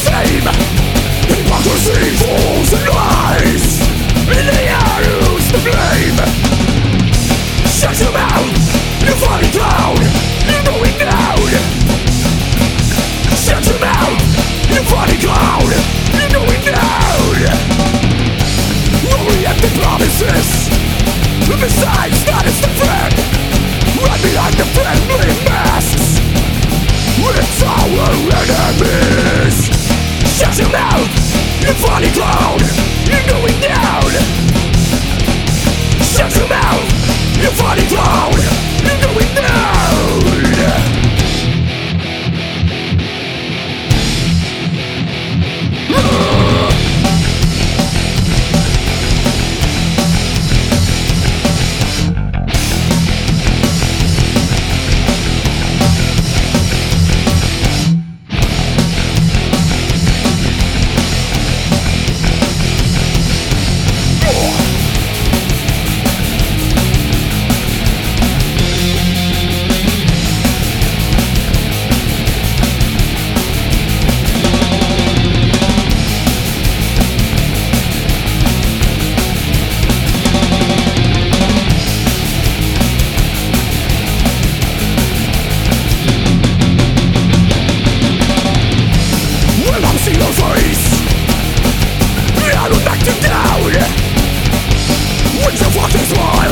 same. Hypocrisy, fools and lies. In the air, who's to blame? Shut your mouth, you funny clown. You're going down. Shut your mouth, you funny clown. You're going down. Only empty promises. Besides, that is the friend. Right behind the friendly masks. It's our enemies. Shut your mouth, you funny clown. You're going down. Shut your mouth, you funny clown. You're going down. I don't back you down. When your fuck is mine.